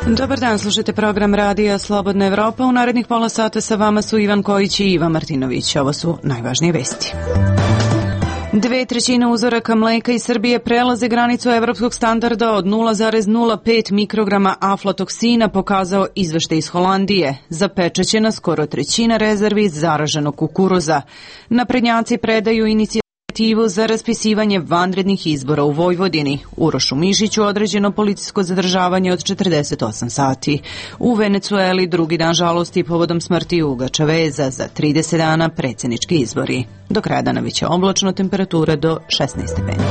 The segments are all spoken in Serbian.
Dobar dan, slušajte program Radija Slobodna Evropa. U narednih pola sata sa vama su Ivan Kojić i Iva Martinović. Ovo su najvažnije vesti. 2/3 uzoraka mleka iz Srbije prelaze granicu evropskog standarda od 0,05 mikrograma aflatoksina, pokazao izveštaj iz Holandije. Zapečaćena skoro 1/3 rezervi zaraženog kukuruza. Naprednjaci predaju inicijativu za raspisivanje vanrednih izbora u Vojvodini. Urošu Mišiću određeno policijsko zadržavanje od 48 sati. U Venecueli drugi dan žalosti povodom smrti Huga Čaveza, za 30 dana predsjednički izbori. Do kraja dana biće oblačno, temperatura do 16 stepeni.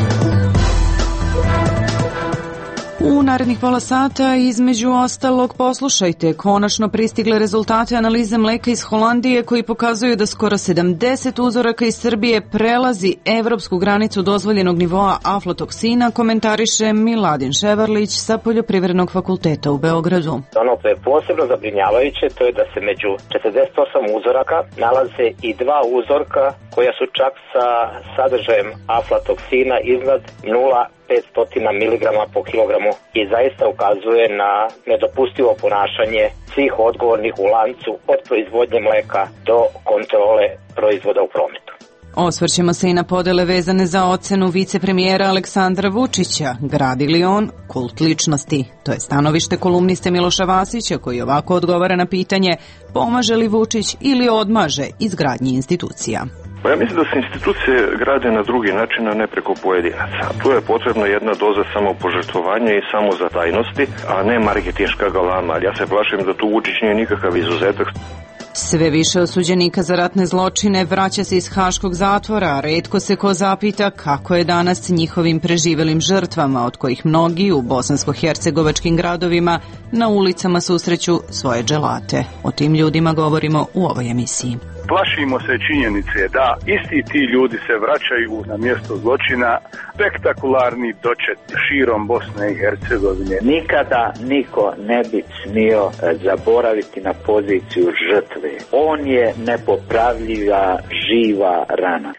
U narednih pola sata, između ostalog, poslušajte konačno pristigle rezultate analize mleka iz Holandije koji pokazuju da skoro 70 uzoraka iz Srbije prelazi evropsku granicu dozvoljenog nivoa aflatoksina, komentariše Miladin Ševarlić sa Poljoprivrednog fakulteta u Beogradu. Ono što je posebno zabrinjavajuće, to je da se među 48 uzoraka nalaze i 2 uzorka koja su čak sa sadržajem aflatoksina iznad 0,500 mg po kilogramu i zaista ukazuje na nedopustivo ponašanje svih odgovornih u lancu od proizvodnje mleka do kontrole proizvoda u prometu. Osvrćemo se i na podele vezane za ocenu vicepremijera Aleksandra Vučića. Gradi li on kult ličnosti? To je stanovište kolumniste Miloša Vasića, koji ovako odgovara na pitanje pomaže li Vučić ili odmaže izgradnji institucija. Ja mislim da se institucije grade na drugi način, a ne preko pojedinaca. Tu je potrebna jedna doza samopožrtvovanja i samozatajnosti, a ne marketinška galama. Ja se plašim da tu Vučić nije nikakav izuzetak. Sve više osuđenika za ratne zločine vraća se iz haškog zatvora, a retko se ko zapita kako je danas njihovim preživelim žrtvama, od kojih mnogi u bosansko-hercegovačkim gradovima na ulicama susreću svoje dželate. O tim ljudima govorimo u ovoj emisiji. Plašimo se činjenice da isti ti ljudi se vraćaju na mjesto zločina, spektakularni dočet širom Bosne i Hercegovine. Nikada niko ne bi smio zaboraviti na poziciju žrtve. On je nepopravljiva živa rana.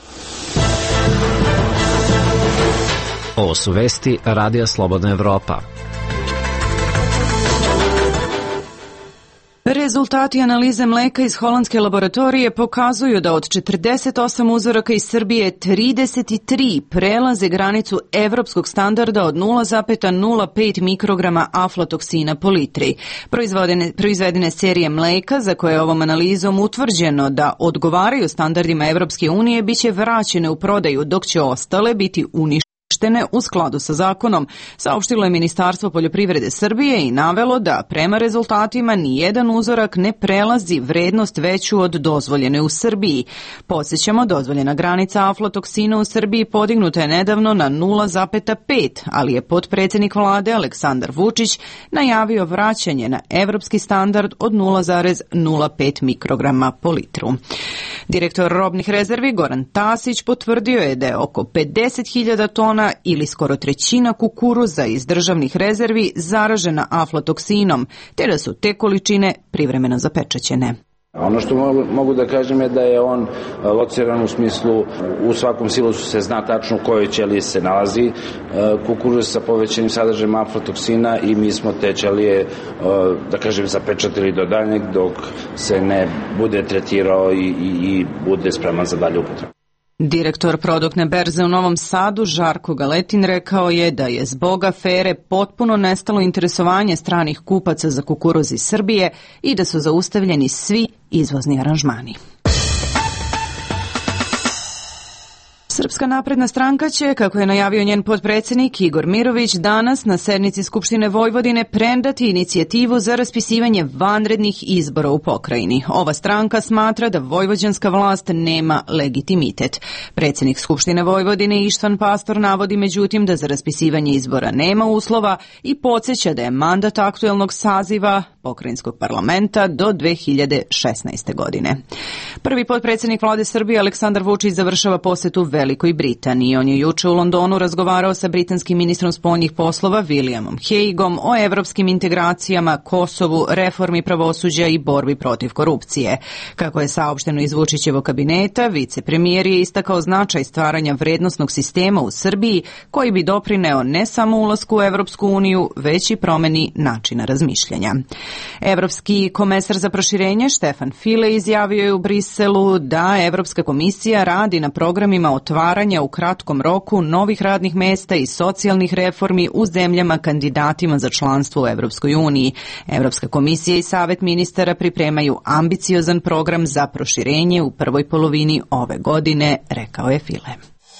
Ovo su vesti Radija Slobodna Evropa. Rezultati analize mleka iz holandske laboratorije pokazuju da od 48 uzoraka iz Srbije 33 prelaze granicu evropskog standarda od 0,05 mikrograma aflatoksina po litri. Proizvedene serije mleka za koje je ovom analizom utvrđeno da odgovaraju standardima Evropske unije biće vraćene u prodaju, dok će ostale biti uništene u skladu sa zakonom, saopštilo je Ministarstvo poljoprivrede Srbije i navelo da prema rezultatima nijedan uzorak ne prelazi vrednost veću od dozvoljene u Srbiji. Podsjećamo, dozvoljena granica aflatoksina u Srbiji podignuta je nedavno na 0,5, ali je potpredsjednik vlade Aleksandar Vučić najavio vraćanje na evropski standard od 0,05 mikrograma po litru. Direktor robnih rezervi Goran Tasić potvrdio je da je oko 50.000 tona ili skoro 1/3 kukuruza iz državnih rezervi zaražena aflatoksinom, te da su te količine privremeno zapečaćene. Ono što mogu da kažem je da je on lociran u smislu, u svakom silosu se zna tačno u kojoj ćeliji se nalazi kukuruz sa povećanim sadržajem aflatoksina i mi smo te ćelije, da kažem, zapečatili do daljnjeg dok se ne bude tretirao i bude spreman za dalje upotrebu. Direktor produktne berze u Novom Sadu Žarko Galetin rekao je da je zbog afere potpuno nestalo interesovanje stranih kupaca za kukuruz iz Srbije i da su zaustavljeni svi izvozni aranžmani. Srpska napredna stranka će, kako je najavio njen potpredsjednik Igor Mirović, danas na sednici Skupštine Vojvodine predati inicijativu za raspisivanje vanrednih izbora u pokrajini. Ova stranka smatra da vojvođanska vlast nema legitimitet. Predsjednik Skupštine Vojvodine Ištvan Pastor navodi međutim da za raspisivanje izbora nema uslova i podsjeća da je mandat aktuelnog saziva pokrajinskog parlamenta do 2016. godine. Prvi potpredsjednik vlade Srbije Aleksandar Vučić završava posetu Velikoj Britaniji. On je juče u Londonu razgovarao sa britanskim ministrom spoljnih poslova Williamom Hagueom o evropskim integracijama, Kosovu, reformi pravosuđa i borbi protiv korupcije. Kako je saopšteno iz Vučićevog kabineta, vicepremijer je istakao značaj stvaranja vrednosnog sistema u Srbiji koji bi doprineo ne samo ulasku u Evropsku uniju, već i promeni načina razmišljanja. Evropski komesar za proširenje Štefan File izjavio je u Briselu da Evropska komisija radi na programima otvaranja u kratkom roku novih radnih mesta i socijalnih reformi u zemljama kandidatima za članstvo u Evropskoj uniji. Evropska komisija i Savet ministara pripremaju ambiciozan program za proširenje u prvoj polovini ove godine, rekao je File.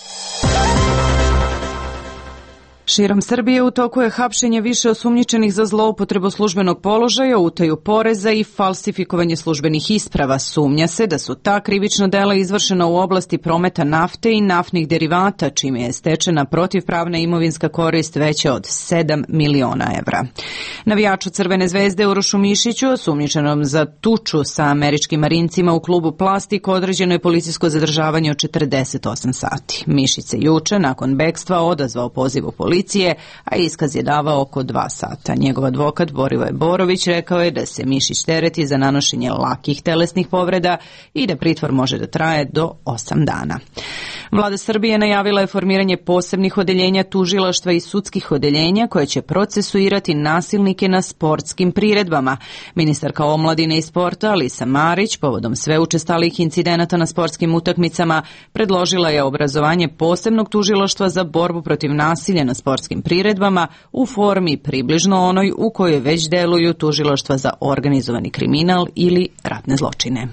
Širom Srbije u toku je hapšenje više osumnjičenih za zloupotrebu službenog položaja, utaju poreza i falsifikovanje službenih isprava. Sumnja se da su ta krivična dela izvršena u oblasti prometa nafte i naftnih derivata, čime je stečena protivpravna imovinska korist veća od 7 miliona evra. Navijaču Crvene zvezde Urošu Mišiću, osumnjičenom za tuču sa američkim marincima u klubu Plastik, određeno je policijsko zadržavanje od 48 sati. Mišić se juče, nakon bekstva, odazvao pozivu policije, a iskaz je davao oko 2 sata. Njegov advokat Borivoje Borović rekao je da se Mišić tereti za nanošenje lakih telesnih povreda i da pritvor može da traje do 8 dana. Vlada Srbije najavila je formiranje posebnih odeljenja tužilaštva i sudskih odeljenja koje će procesuirati nasilnike na sportskim priredbama. Ministarka omladine i sporta Alisa Marić povodom sve učestalijih incidenata na sportskim utakmicama predložila je obrazovanje posebnog tužilaštva za borbu protiv nasilja na sportskim priredbama u formi približno onoj u kojoj već deluju tužilaštva za organizovani kriminal ili ratne zločine.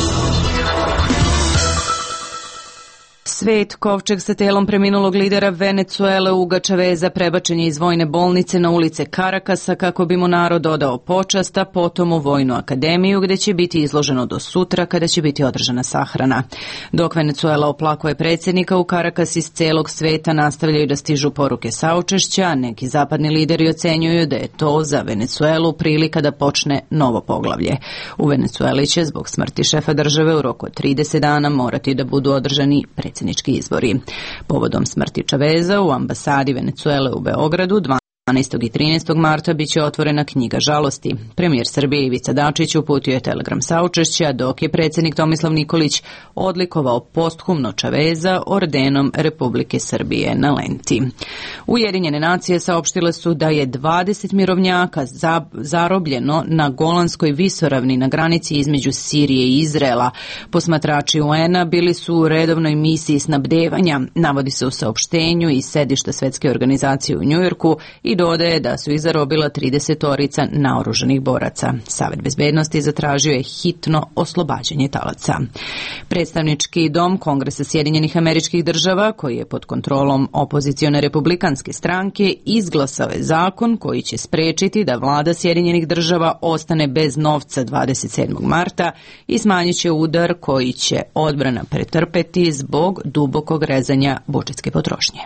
Svet kovčeg sa telom preminulog lidera Venecuele Huga Chaveza prebačen je iz vojne bolnice na ulice Karakasa kako bi mu narod odao počast, a potom u Vojnu akademiju gde će biti izloženo do sutra kada će biti održana sahrana. Dok Venecuela oplakuje predsjednika, u Karakas iz celog sveta nastavljaju da stižu poruke saučešća, neki zapadni lideri ocenjuju da je to za Venecuelu prilika da počne novo poglavlje. U Venecueli će zbog smrti šefa države u roku od 30 dana morati da budu održani predsjednički izbori. Povodom smrti Chaveza u ambasadi Venecuele u Beogradu 12. i 13. marta biće otvorena knjiga žalosti. Premijer Srbije Ivica Dačić uputio je telegram saučešća, dok je predsjednik Tomislav Nikolić odlikovao posthumno Chaveza ordenom Republike Srbije na lenti. Ujedinjene nacije saopštile su da je 20 mirovnjaka zarobljeno na Golanskoj visoravni na granici između Sirije i Izraela. Posmatrači UN-a bili su u redovnoj misiji snabdevanja, navodi se u saopštenju iz sedišta Svetske organizacije u Njujorku, i dodaje da su ih zarobila 30-orica naoružanih boraca. Savet bezbednosti zatražio je hitno oslobađanje talaca. Predstavnički dom Kongresa Sjedinjenih Američkih Država, koji je pod kontrolom opozicione republikanske stranke, izglasao je zakon koji će sprečiti da vlada Sjedinjenih Država ostane bez novca 27. marta i smanjit će udar koji će odbrana pretrpeti zbog dubokog rezanja budžetske potrošnje.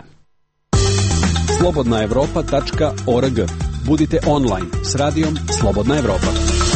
slobodnaevropa.org. Budite online s radijom Slobodna Evropa.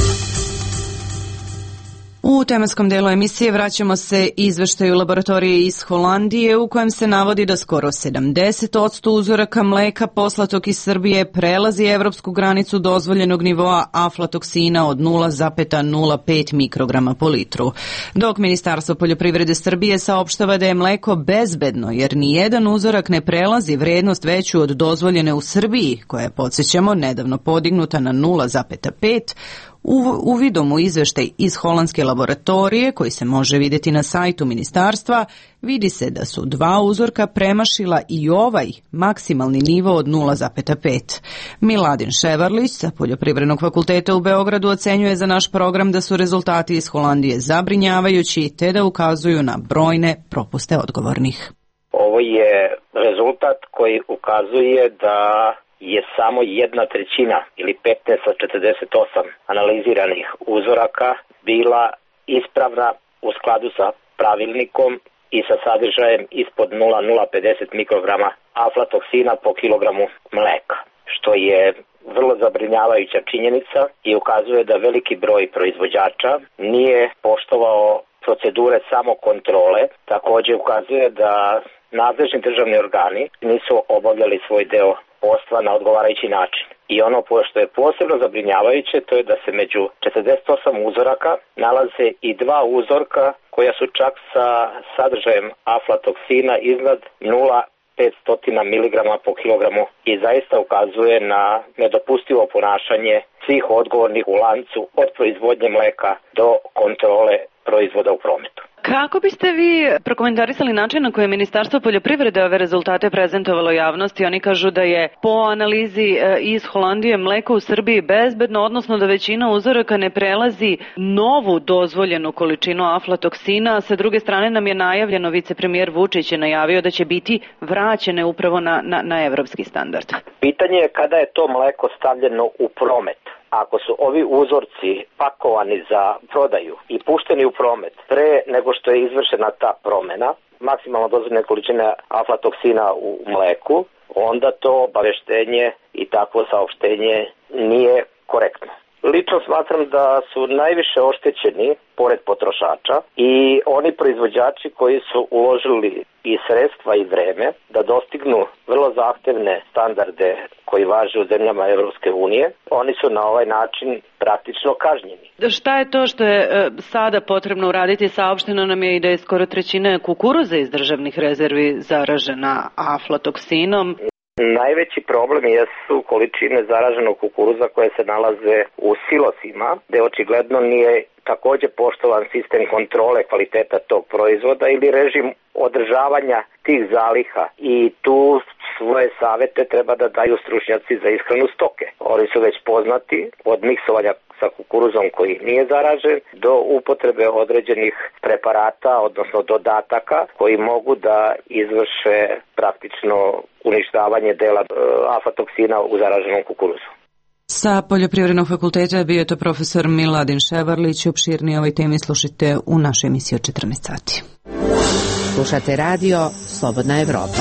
U tematskom delu emisije vraćamo se izveštaju laboratorije iz Holandije u kojem se navodi da skoro 70% uzoraka mleka poslatog iz Srbije prelazi evropsku granicu dozvoljenog nivoa aflatoksina od 0,05 mikrograma po litru. Dok Ministarstvo poljoprivrede Srbije saopštava da je mleko bezbedno jer ni jedan uzorak ne prelazi vrednost veću od dozvoljene u Srbiji, koja je, podsjećamo, nedavno podignuta na 0,5, uvidom u izveštaj iz holandske laboratorije, koji se može vidjeti na sajtu ministarstva, vidi se da su 2 uzorka premašila i ovaj maksimalni nivo od 0,5. Miladin Ševarlić sa Poljoprivrednog fakulteta u Beogradu ocenjuje za naš program da su rezultati iz Holandije zabrinjavajući te da ukazuju na brojne propuste odgovornih. Ovo je rezultat koji ukazuje da je samo 1/3 ili 15 od 48 analiziranih uzoraka bila ispravna u skladu sa pravilnikom i sa sadržajem ispod 0,050 mikrograma aflatoksina po kilogramu mleka. što je vrlo zabrinjavajuća činjenica i ukazuje da veliki broj proizvođača nije poštovao procedure samokontrole. Također ukazuje da nadležni državni organi nisu obavljali svoj deo posla na odgovarajući način. I ono što je posebno zabrinjavajuće, to je da se među 48 uzoraka nalaze i 2 uzorka koja su čak sa sadržajem aflatoksina iznad 0,500 mg po kilogramu i zaista ukazuje na nedopustivo ponašanje svih odgovornih u lancu od proizvodnje mleka do kontrole proizvoda u prometu. Kako biste vi prokomentarisali način na koji je Ministarstvo poljoprivrede ove rezultate prezentovalo javnosti? Oni kažu da je po analizi iz Holandije mleko u Srbiji bezbedno, odnosno da većina uzoraka ne prelazi novu dozvoljenu količinu aflatoksina. Sa druge strane nam je najavljeno, vicepremijer Vučić je najavio da će biti vraćene upravo na evropski standard. Pitanje je kada je to mleko stavljeno u promet. Ako su ovi uzorci pakovani za prodaju i pušteni u promet pre nego što je izvršena ta promena, maksimalno dozvoljene količine aflatoksina u mleku, onda to obaveštenje i takvo saopštenje nije korektno. Lično smatram da su najviše oštećeni, pored potrošača, i oni proizvođači koji su uložili i sredstva i vreme da dostignu vrlo zahtevne standarde koji važe u zemljama Evropske unije. Oni su na ovaj način praktično kažnjeni. Šta je to što je sada potrebno uraditi? Saopšteno nam je i da je skoro 1/3 kukuruza iz državnih rezervi zaražena aflatoksinom. Najveći problem jesu količine zaraženog kukuruza koje se nalaze u silosima, gde očigledno nije također poštovan sistem kontrole kvaliteta tog proizvoda ili režim održavanja tih zaliha. I tu svoje savete treba da daju stručnjaci za ishranu stoke. Oni su već poznati od miksovanja sa kukuruzom koji nije zaražen do upotrebe određenih preparata, odnosno dodataka koji mogu da izvrše praktično uništavanje dela aflatoksina u zaraženom kukuruzu. Sa Poljoprivrednog fakulteta bio je to profesor Miladin Ševarlić. Opširnije ovoj temi slušajte u našoj emisiji od 14 sati. Slušate radio Slobodna Evropa.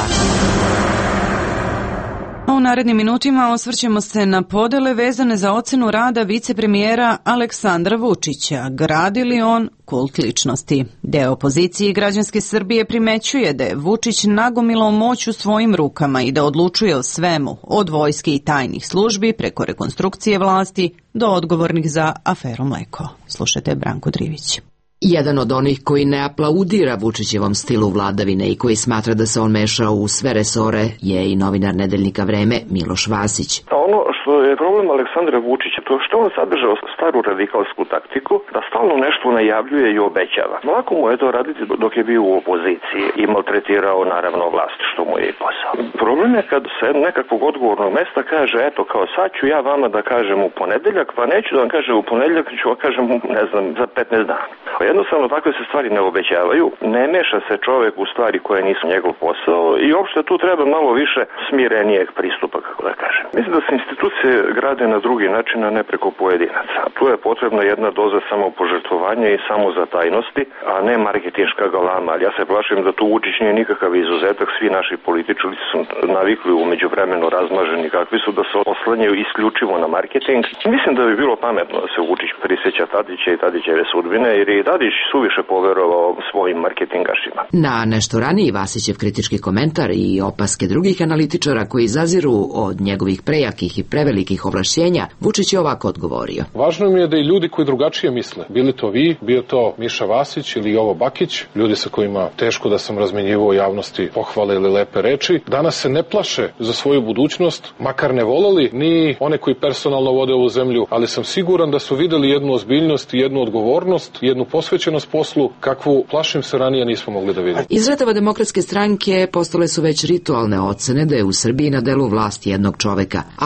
U narednim minutima osvrćemo se na podele vezane za ocenu rada vicepremijera Aleksandra Vučića. Gradi li on kult ličnosti? Deo opozicije i građanske Srbije primećuje da je Vučić nagomilao moć u svojim rukama i da odlučuje o svemu, od vojske i tajnih službi preko rekonstrukcije vlasti do odgovornih za aferu mleko. Slušajte Branko Drivić. Jedan od onih koji ne aplaudira Vučićevom stilu vladavine i koji smatra da se on mešao u sve resore je i novinar nedeljnika Vreme Miloš Vasić. Ono što je problem Aleksandra Vučića, to što on sadržao staru radikalsku taktiku, da stalno nešto najavljuje i obećava. Lako mu je to raditi dok je bio u opoziciji i maltretirao naravno vlast, što mu je i posao. Problem je kad se nekakvog odgovornog mesta kaže, eto kao sad ću ja vama da kažem u ponedeljak, pa neću da vam kažem u ponedeljak, ću vam kažem ne znam za 15 dana. Jednostavno takve se stvari ne obećavaju, ne meša se čovjek u stvari koje nisu njegov posao i uopšte tu treba malo više smirenijeg pristupa, kako da kažem. Mislim da se institucije grade na drugi način, a ne preko pojedinaca. Tu je potrebna jedna doza samopožrtvovanja i samozatajnosti, a ne marketinška galama. Ali ja se plašim da tu Vučić nije nikakav izuzetak, svi naši političari su navikli u međuvremenu razmaženi kakvi su da se oslanjaju isključivo na marketing. Mislim da bi bilo pametno da se Vučić prisjeća Tadića i Tadićeve sudbine, jer je Tadić suviše poverovao svojim marketingašima. Na nešto raniji Vasićev kritički komentar i opaske drugih analitičara koji zaziru od njegovih prejakih i prevelikih ovlašćenja, Vučić je ovako odgovorio. Važno mi je da i ljudi koji drugačije misle, bili to vi, bio to Miša Vasić ili Jovo Bakić, ljudi sa kojima teško da sam razmenjivao javnosti pohvale ili lepe reči, danas se ne plaše za svoju budućnost, makar ne voleli ni one koji personalno vode ovu zemlju, ali sam siguran da su videli jednu ozbiljnost i jednu odgovornost, jednu posvećenost poslu, kakvu plašim se ranije nismo mogli da vidimo. Iz redova Demokratske stranke postale su već ritualne ocene da je u Srbiji na delu vlast jednog čoveka, ali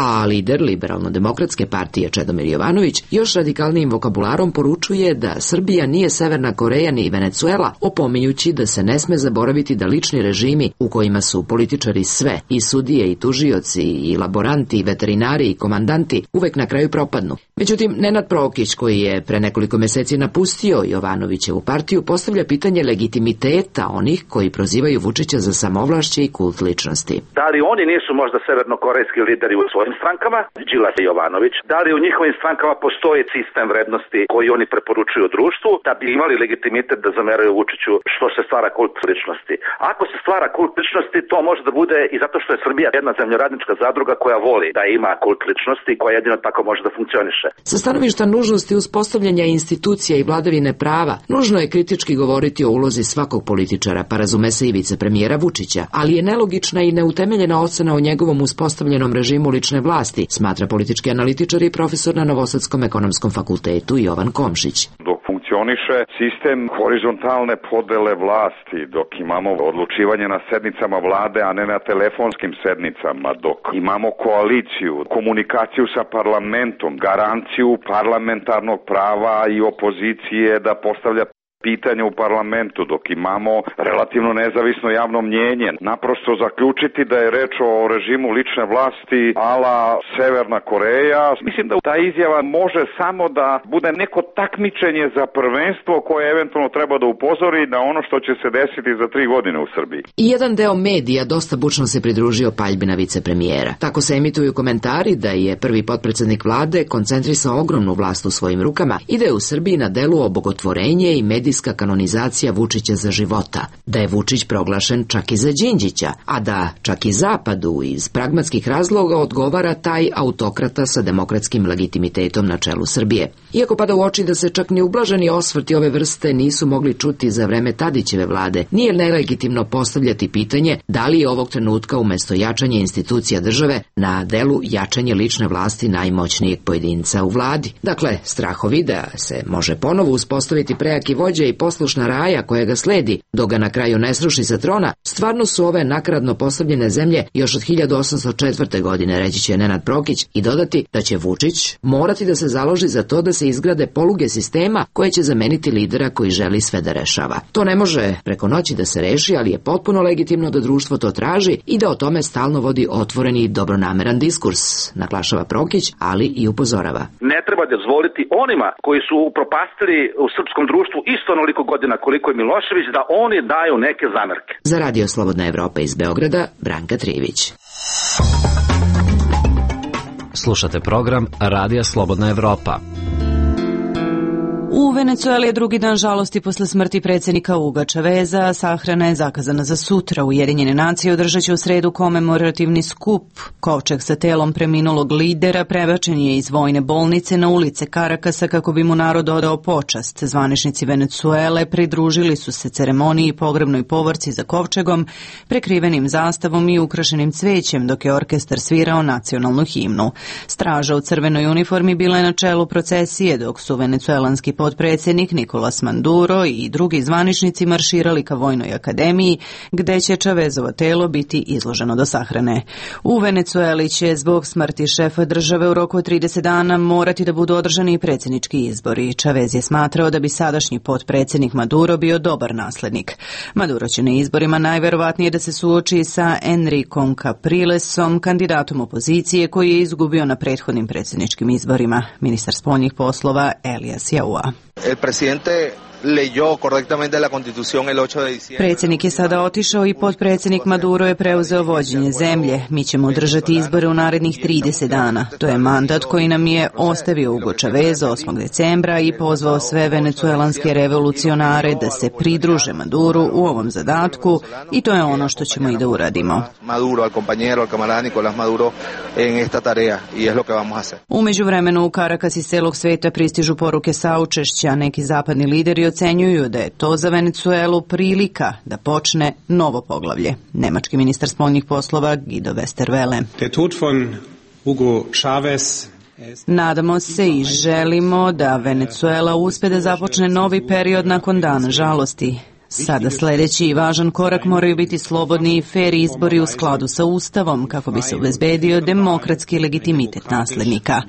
lider Liberalno-demokratske partije Čedomir Jovanović još radikalnijim vokabularom poručuje da Srbija nije Severna Koreja ni Venecuela, opominjući da se ne sme zaboraviti da lični režimi u kojima su političari sve, i sudije i tužioci i laboranti i veterinari i komandanti, uvek na kraju propadnu. Međutim, Nenad Prokić, koji je pre nekoliko meseci napustio Jovanovićevu partiju, postavlja pitanje legitimiteta onih koji prozivaju Vučića za samovlašće i kult ličnosti. Da li oni nisu možda severnokorejski lideri u svojim strankama, Đilas i Jovanović? Da li u njihovim strankama postoji sistem vrednosti koji oni preporučuju društvu da bi imali legitimitet da zameraju Vučiću što se stvara kult ličnosti? Ako se stvara kult ličnosti, to može da bude i zato što je Srbija jedna zemljoradnička zadruga koja voli da ima kult ličnosti, koja jedino tako može da funkcioniše. Sa stanovišta nužnosti uspostavljanja institucija i vladavine prava, nužno je kritički govoriti o ulozi svakog političara, pa razume se i vicepremijera Vučića, ali je nelogična i neutemeljena ocena o njegovom uspostavljenom režimu lične vlasti, smatra politički analitičar i profesor na Novosadskom ekonomskom fakultetu Jovan Komšić. Dok funkcioniše sistem horizontalne podele vlasti, dok imamo odlučivanje na sednicama vlade, a ne na telefonskim sednicama, dok imamo koaliciju, komunikaciju sa parlamentom, garanciju parlamentarnog prava i opozicije da postavlja pitanje u parlamentu, dok imamo relativno nezavisno javno mnjenje, naprosto zaključiti da je reč o režimu lične vlasti ala Severna Koreja. Mislim da ta izjava može samo da bude neko takmičenje za prvenstvo koje eventualno treba da upozori na ono što će se desiti za 3 godine u Srbiji. I jedan deo medija dosta bučno se pridružio paljbi na vicepremijera. Tako se emituju komentari da je prvi potpredsednik vlade koncentrisao ogromnu vlast u svojim rukama i da je u Srbiji na delu obogotvorenje i medijska kanonizacija Vučića za života, da je Vučić proglašen čak i za Đinđića, a da čak i Zapadu iz pragmatskih razloga odgovara taj autokrata sa demokratskim legitimitetom na čelu Srbije. Iako pada u oči da se čak ni ublaženi osvrti ove vrste nisu mogli čuti za vreme Tadićeve vlade, nije nelegitimno postavljati pitanje da li je ovog trenutka umesto jačanja institucija države na delu jačanje lične vlasti najmoćnijeg pojedinca u vladi. Dakle, strahovi da se može ponovo uspostaviti prejaki vođa i poslušna raja koja ga sledi, dok ga na kraju ne sruši sa trona, stvarno su ove nakradno postavljene zemlje još od 1804. godine, reći će Nenad Prokić, i dodati da će Vučić morati da se založi za to da se izgrade poluge sistema koje će zameniti lidera koji želi sve da rešava. To ne može preko noći da se reši, ali je potpuno legitimno da društvo to traži i da o tome stalno vodi otvoreni i dobronameran diskurs, naglašava Prokić, ali i upozorava. Ne treba dozvoliti onima koji su upropastili u srpskom društvu isto onoliko godina koliko je Milošević, da oni daju neke zamerke. Za Radio Slobodna Evropa iz Beograda, Branka Trivić. Slušate program Radija Slobodna Evropa. U Venecueli je drugi dan žalosti posle smrti predsjednika Huga Chaveza. Sahrana je zakazana za sutra. Ujedinjene nacije održat će u sredu komemorativni skup. Kovčeg sa telom preminulog lidera prebačen je iz vojne bolnice na ulice Karakasa kako bi mu narod odao počast. Zvaničnici Venecuele pridružili su se ceremoniji i pogrebnoj povorci za kovčegom, prekrivenim zastavom i ukrašenim cvećem, dok je orkestar svirao nacionalnu himnu. Straža u crvenoj uniformi bila je na čelu procesije, dok su venecuelanski potpredsjednik Nicolas Maduro i drugi zvaničnici marširali ka Vojnoj akademiji, gde će Chavezovo telo biti izloženo do sahrane. U Venecueli će zbog smrti šefa države u roku od 30 dana morati da budu održani i predsjednički izbori. Chavez je smatrao da bi sadašnji potpredsjednik Maduro bio dobar naslednik. Maduro će na izborima najverovatnije da se suoči sa Enricom Caprilesom, kandidatom opozicije koji je izgubio na prethodnim predsjedničkim izborima. Ministar spoljnih poslova Elias Jaua. El presidente leyó correctamente la Constitución el 8 de diciembre. Predsjednik je sada otišao i potpredsjednik Maduro je preuzeo vođenje zemlje. Mi ćemo održati izbore u narednih 30 dana. To je mandat koji nam je ostavio Hugo Chavez 8. decembra i pozvao sve venecuelanske revolucionare da se pridruže Maduru u ovom zadatku i to je ono što ćemo i da uradimo. Maduro, al compañero, al camarada Nicolás Maduro en esta tarea y es lo que vamos a hacer. U međuvremenu u Karakas iz celog sveta pristižu poruke saučešća. Neki zapadni lideri ocenjuju da je to za Venecuelu prilika da počne novo poglavlje. Nemački ministar spoljnih poslova Guido Westerwelle. Der Tod von Hugo Chavez. Nadamo se i želimo da Venecuela uspe da započne novi period nakon dana žalosti. Sada sljedeći i važan korak moraju biti slobodni i fer izbori u skladu sa Ustavom kako bi se obezbedio demokratski legitimitet naslednika.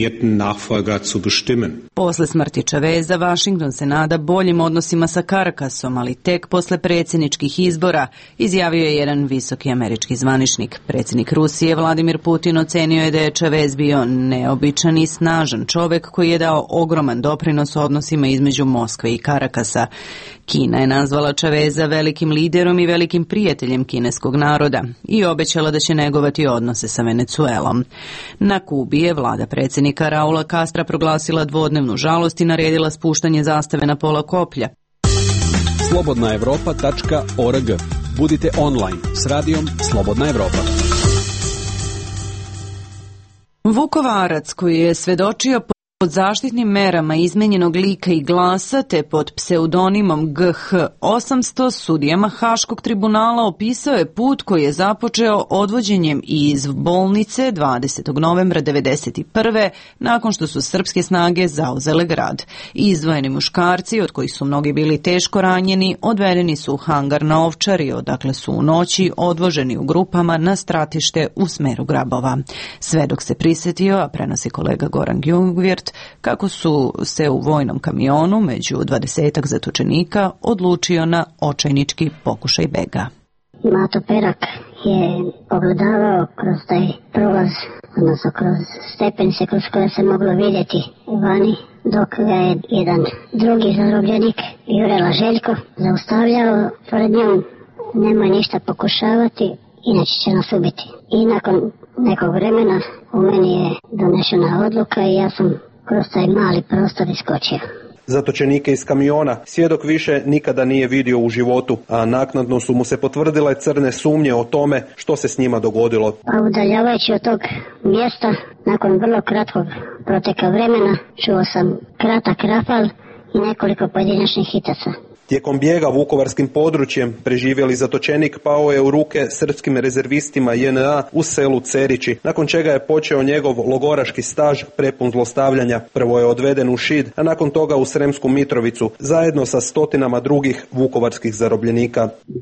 Posle smrti Chaveza, Washington se nada boljim odnosima sa Caracasom, ali tek posle predsjedničkih izbora, izjavio je jedan visoki američki zvaničnik. Predsjednik Rusije Vladimir Putin ocenio je da je Chavez bio neobičan i snažan čovjek koji je dao ogroman doprinos odnosima između Moskve i Caracasa. Kina je nazvala Chaveza velikim liderom i velikim prijateljem kineskog naroda i obećala da će negovati odnose sa Venecuelom. Na Kubi je vlada predsjednika Raula Castra proglasila dvodnevnu žalost i naredila spuštanje zastave na pola koplja. slobodnaevropa.org. Budite online s radijom Slobodna Evropa. Vukovarac koji je svedočio pod zaštitnim merama izmenjenog lika i glasa te pod pseudonimom GH800 sudijama Haškog tribunala opisao je put koji je započeo odvođenjem iz bolnice 20. novembra 1991. nakon što su srpske snage zauzele grad. Izdvojeni muškarci, od kojih su mnogi bili teško ranjeni, odvedeni su u hangar na Ovčari, odakle su u noći odvoženi u grupama na stratište u smeru Grabova. Svedok se prisjetio, a prenosi kolega Goran Gjungvirt, kako su se u vojnom kamionu među 20-ak zatočenika odlučio na očajnički pokušaj bega. Mato Perak je pogledavao kroz taj prolaz, odnosno kroz stepenice kroz koje se moglo vidjeti vani, dok ga je jedan drugi zarobljenik, Jurela Željko, zaustavljao pored njom: nemoj ništa pokušavati, inače će nas ubiti. I nakon nekog vremena u meni je donešena odluka i ja sam kroz taj mali prostor iskočio. Zatočenike iz kamiona svjedok više nikada nije vidio u životu, a naknadno su mu se potvrdile crne sumnje o tome što se s njima dogodilo. A udaljavajući od tog mjesta, nakon vrlo kratkog proteka vremena, čuo sam kratak rafal i nekoliko pojedinačnih hitaca. Tijekom bijega vukovarskim područjem preživjeli zatočenik pao je u ruke srpskim rezervistima JNA u selu Cerići, nakon čega je počeo njegov logoraški staž prepun zlostavljanja. Prvo je odveden u Šid, a nakon toga u Sremsku Mitrovicu, zajedno sa stotinama drugih vukovarskih zarobljenika.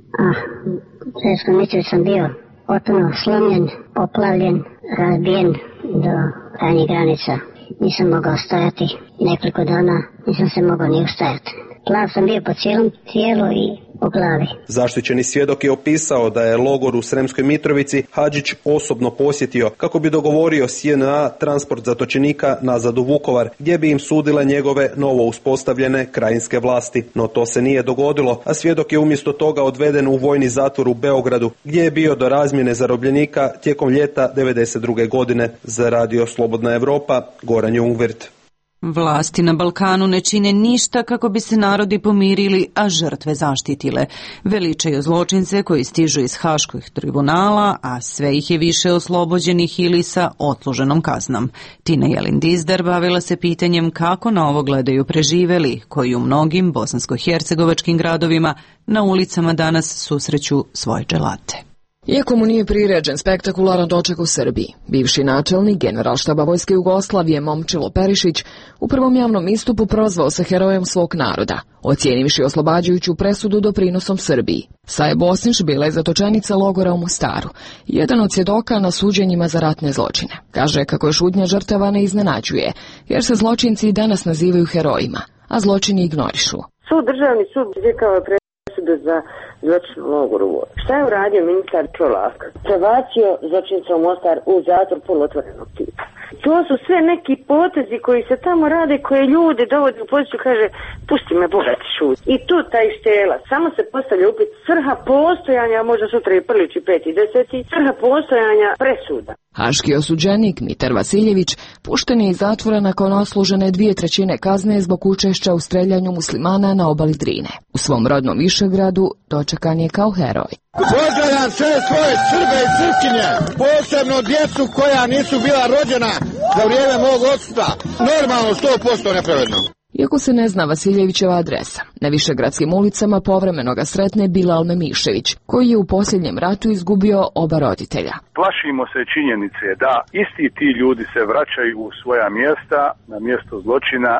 U Sremskoj Mitrovici sam bio potpuno slomljen, poplavljen, razbijen do krajnjih granica. Nisam mogao stajati nekoliko dana, nisam se mogao ni ustajati. Plav sam bio po cijelom tijelu i po glavi. Zaštićeni svjedok je opisao da je logor u Sremskoj Mitrovici Hadžić osobno posjetio kako bi dogovorio s JNA transport zatočenika nazad u Vukovar, gdje bi im sudile njegove novo uspostavljene krajinske vlasti. No to se nije dogodilo, a svjedok je umjesto toga odveden u vojni zatvor u Beogradu, gdje je bio do razmjene zarobljenika tijekom ljeta 1992. godine. Za radio Slobodna Evropa, Goran Jungvirt. Vlasti na Balkanu ne čine ništa kako bi se narodi pomirili, a žrtve zaštitile. Veličaju zločince koji stižu iz Haškog tribunala, a sve ih je više oslobođenih ili sa odsluženom kaznom. Tina Jelin-Dizdar bavila se pitanjem kako na ovo gledaju preživeli, koji u mnogim bosansko-hercegovačkim gradovima na ulicama danas susreću svoje dželate. Iako mu nije priređen spektakularan doček u Srbiji, bivši načelnik Generalštaba Vojske Jugoslavije Momčilo Perišić u prvom javnom istupu prozvao se herojem svog naroda, ocijenivši oslobađajuću presudu doprinosom Srbiji. Saje Bosnić bila je zatočenica logora u Mostaru, jedan od svjedoka na suđenjima za ratne zločine. Kaže kako je šutnja žrtava ne iznenađuje, jer se zločinci i danas nazivaju herojima, a zločini ignorišu. Državni sud izrekao je presudu za zločin u logoru. Šta je uradio ministar Čolak? Prebacio zločinca u Mostar u zatvor polotvorenog tipa. To su sve neki potezi koji se tamo rade, koje ljude dovode u poziciju, kaže, pusti me Boga ti šut. I tu taj štela, samo se postavlja upit svrha postojanja, možda sutra i Prlić i 5. i 10. svrha postojanja presuda. Haški osuđenik Mitar Vasiljević pušten je iz zatvora nakon odslužene 2/3 kazne zbog učešća u streljanju muslimana na obali Drine. U svom rodnom Višegradu dočekan je kao heroj. Pozdravljam sve svoje Srbe i Srpkinje, posebno djecu koja nisu bila rođena za vrijeme mog odsustva. Normalno 100% nepravedno. Iako se ne zna Vasiljevićeva adresa, na Višegradskim ulicama povremeno ga sretne Bilal Memišević, koji je u posljednjem ratu izgubio oba roditelja. Plašimo se činjenice da isti ti ljudi se vraćaju u svoja mjesta, na mjesto zločina, a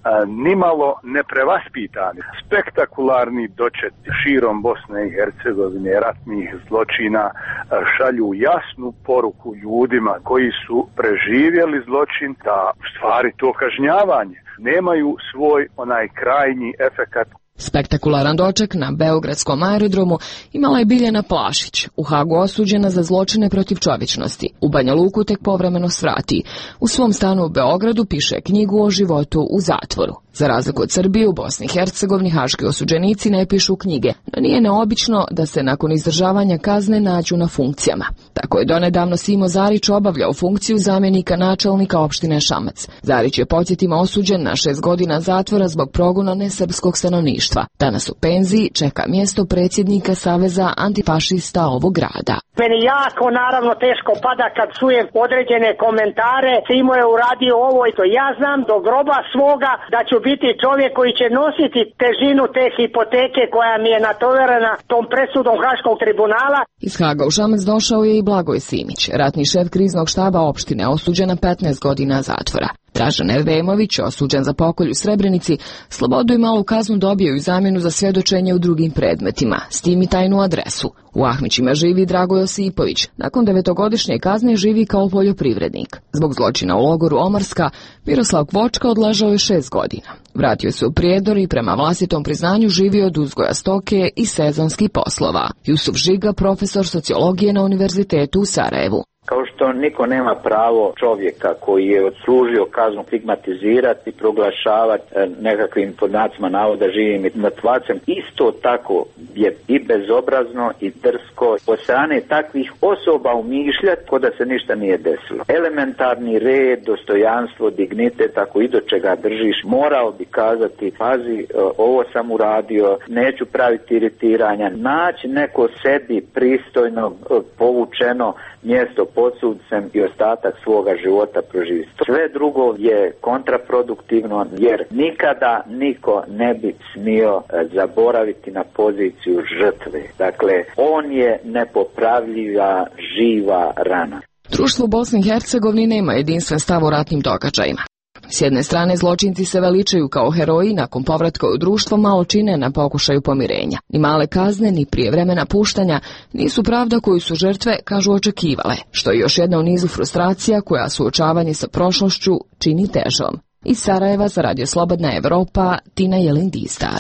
nimalo neprevaspitani, spektakularni dočet širom Bosne i Hercegovine ratnih zločina šalju jasnu poruku ljudima koji su preživjeli zločin da u stvari to kažnjavanje nemaju svoj onaj krajnji efekat. Spektakularan doček na beogradskom aerodromu imala je Biljana Plašić, u Hagu osuđena za zločine protiv čovječnosti. U Banja Luku tek povremeno svrati. U svom stanu u Beogradu piše knjigu o životu u zatvoru. Za razliku od Srbije, u Bosni i Hercegovini haški osuđenici ne pišu knjige, no nije neobično da se nakon izdržavanja kazne nađu na funkcijama. Tako je donedavno Simo Zarić obavljao funkciju zamjenika načelnika opštine Šamac. Zarić je, podsjetimo, osuđen na 6 godina zatvora zbog progona nesrpskog stanovništva. Danas u penziji čeka mjesto predsjednika Saveza antifašista ovog grada. Meni jako naravno teško pada kad čujem određene komentare. Simo je uradio ovo i to. Ja znam do groba svoga da ću biti čovjek koji će nositi težinu te hipoteke koja mi je natoverena tom presudom Haškog tribunala. Iz Haga u Šamac došao je i Blagoje Simić, ratni šef kriznog štaba opštine, osuđen na 15 godina zatvora. Dražan Erdemović, osuđen za pokolj u Srebrenici, slobodu i malu kaznu dobio i zamjenu za svjedočenje u drugim predmetima, s tim i tajnu adresu. U Ahmićima živi Drago Josipović. Nakon 9-godišnje kazne živi kao poljoprivrednik. Zbog zločina u logoru Omarska, Miroslav Kvočka odležao je 6 godina. Vratio se u Prijedor i prema vlastitom priznanju živio od uzgoja stoke i sezonskih poslova. Jusuf Žiga, profesor sociologije na Univerzitetu u Sarajevu. Kao što niko nema pravo čovjeka koji je odslužio kaznu stigmatizirati, proglašavati nekakvim podnacima navoda živim i mrtvacem, isto tako je i bezobrazno i drsko od strane takvih osoba umišljati ko da se ništa nije desilo. Elementarni red, dostojanstvo, dignitet, ako i do čega držiš, morao bi kazati, pazi, ovo sam uradio, neću praviti iritiranja, naći neko sebi pristojno, povučeno mjesto pod sudcem i ostatak svoga života proživiti. Sve drugo je kontraproduktivno jer nikada niko ne bi smio zaboraviti na poziciju žrtve. Dakle, on je nepopravljiva živa rana. Društvo u Bosni i Hercegovini nema jedinstven stav o ratnim događajima. S jedne strane, zločinci se veličaju kao heroji, nakon povratka u društvo malo čine na pokušaju pomirenja. Ni male kazne, ni prijevremena puštanja nisu pravda koju su žrtve, kažu, očekivale, što je još jedna u nizu frustracija koja suočavanje sa prošlošću čini težom. Iz Sarajeva za Radio Slobodna Evropa, Tina Jelindistar.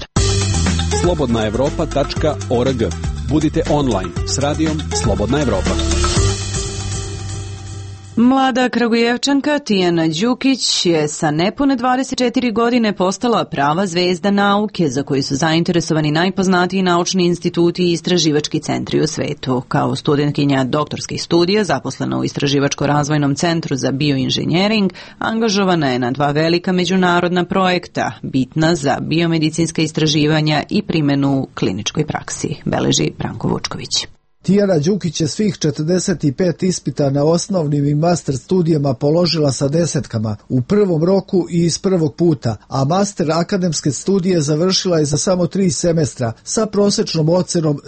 slobodnaevropa.org. Budite online s radijom Slobodna Evropa. Mlada Kragujevčanka Tijana Đukić je sa nepune 24 godine postala prava zvezda nauke za koju su zainteresovani najpoznatiji naučni instituti i istraživački centri u svetu. Kao studentkinja doktorskih studija zaposlena u Istraživačko-razvojnom centru za bioinženjering, angažovana je na 2 velika međunarodna projekta, bitna za biomedicinska istraživanja i primjenu u kliničkoj praksi, beleži Branko Vučković. Tijana Đukić je svih 45 ispita na osnovnim i master studijama položila sa 10-kama u prvom roku i iz prvog puta, a master akademske studije završila je za samo 3 semestra sa prosječnom ocenom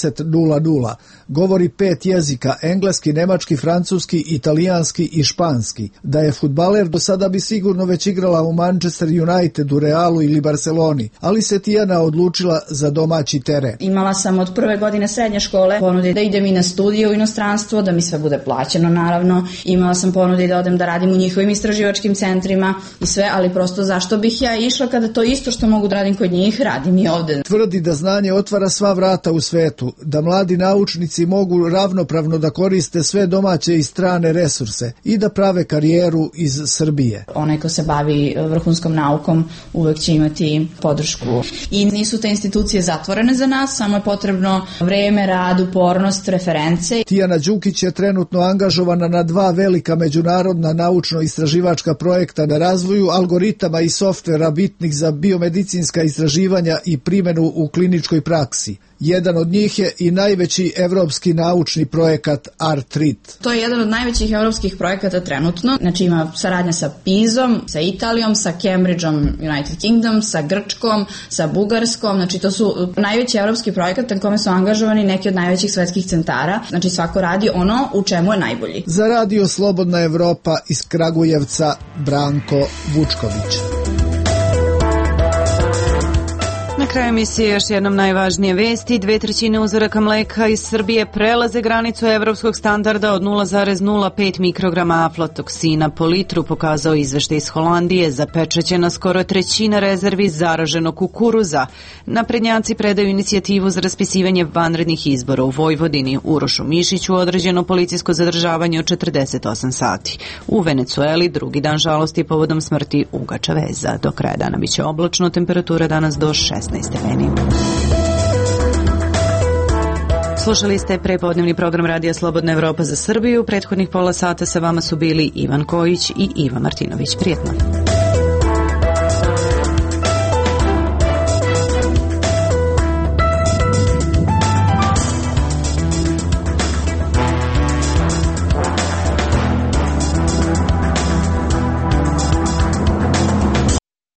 10.00. Govori 5 jezika, engleski, nemački, francuski, italijanski i španski. Da je fudbaler, do sada bi sigurno već igrala u Manchester Unitedu, Realu ili Barceloni, ali se Tijana odlučila za domaći teren. Imala sam od prve godine srednje škole ponude da idem i na studije u inostranstvo, da mi sve bude plaćeno naravno. Imala sam ponude da odem da radim u njihovim istraživačkim centrima i sve, ali prosto zašto bih ja išla kada to isto što mogu da radim kod njih, radim i ovde. Tvrdi da znanje otvara sva vrata u svetu, da mladi naučnici mogu ravnopravno da koriste sve domaće i strane resurse i da prave karijeru iz Srbije. Onaj ko se bavi vrhunskom naukom uvek će imati podršku. I nisu te institucije zatvorene za nas, samo je potrebno vreme, rad, upornost, reference. Tijana Đukić je trenutno angažovana na 2 velika međunarodna naučno-istraživačka projekta na razvoju algoritama i softvera bitnih za biomedicinska istraživanja i primjenu u kliničkoj praksi. Jedan od njih je i najveći evropski naučni projekat ARTRIT. To je jedan od najvećih evropskih projekata trenutno. Znači ima saradnja sa PISom, sa Italijom, sa Cambridgeom, United Kingdom, sa Grčkom, sa Bugarskom. Znači to su najveći evropski projekat na kome su angažovani neki od najvećih svetskih centara. Znači svako radi ono u čemu je najbolji. Za Radio Slobodna Evropa iz Kragujevca, Branko Vučković. Na kraju emisije još jednom najvažnije vesti. 2/3 uzoraka mleka iz Srbije prelaze granicu evropskog standarda od 0,05 mikrograma aflatoksina po litru, pokazao izveštaj iz Holandije. Zapečaćena skoro 1/3 rezervi zaraženog kukuruza. Naprednjaci predaju inicijativu za raspisivanje vanrednih izbora u Vojvodini. Urošu Mišiću određeno policijsko zadržavanje od 48 sati. U Venecueli drugi dan žalosti povodom smrti Uga Čaveza. Do kraja dana biće oblačno, temperatura danas do 16 stepeni. Slušali ste prepodnevni program Radija Slobodna Evropa za Srbiju. Prethodnih pola sata sa vama su bili Ivan Kojić i Iva Martinović. Prijetno.